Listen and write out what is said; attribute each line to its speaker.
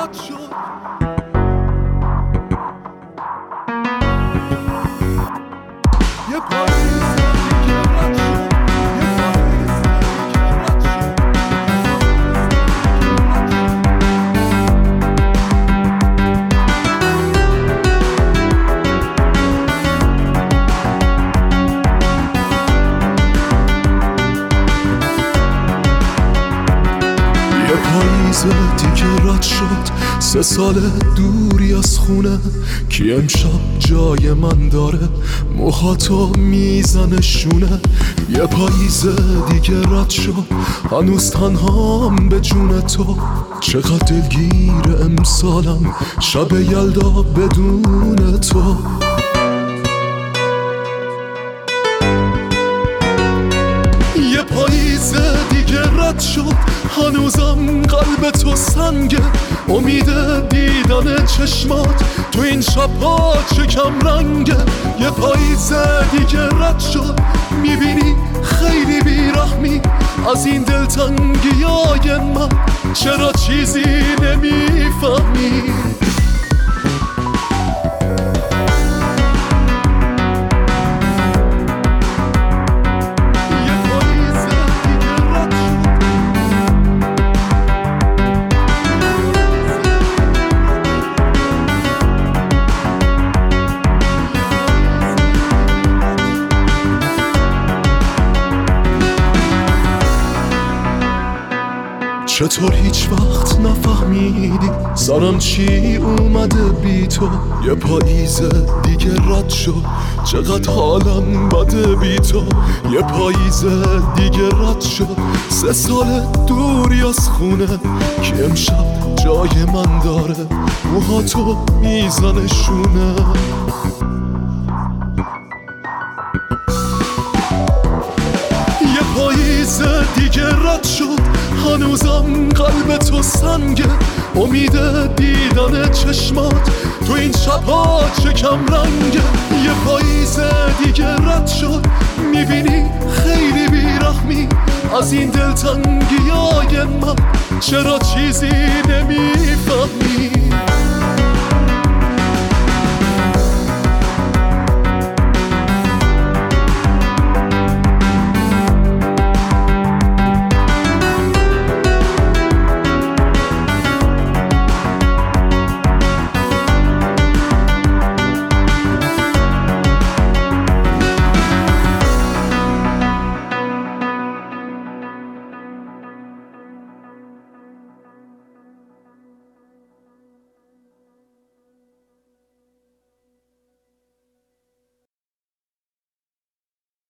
Speaker 1: رد شد. یه پاییز دیگه رد شد. یه پاییز دیگه رد شد. یه پاییز دیگه رد شد. 3 سال دوری از خونه کی امشب جای من داره، موهاتو میزنه شونه. یه پاییز دیگه رد شد، هنوز تنهام به جون تو. چقدر دلگیر امسالم، شب یلدا بدون تو. یه پاییز دیگه رد شد، هنوزم قلب تو سنگه. امید دیدن چشمات تو این شب‌ها چه کم رنگه. یه پاییز دیگه رد شد، میبینی خیلی بیرحمی از این دلتنگیای من. چرا چیزی نمیفهمی؟ چطور هیچ وقت نفهمیدی سرم چی اومده بی تو؟ یه پاییز دیگه رد شد، چقدر حالم بده بی تو. یه پاییز دیگه رد شد، 3 سال دوری از خونه که امشب جای من داره، موهاتو میزنه شونه. یه پاییز دیگه رد شد، هنوزم قلب تو سنگه. امید دیدن چشمات تو این شب‌ها چه کم رنگه. یه پاییز دیگه رد شد، میبینی خیلی بیرحمی از این دلتنگیای من. چرا چیزی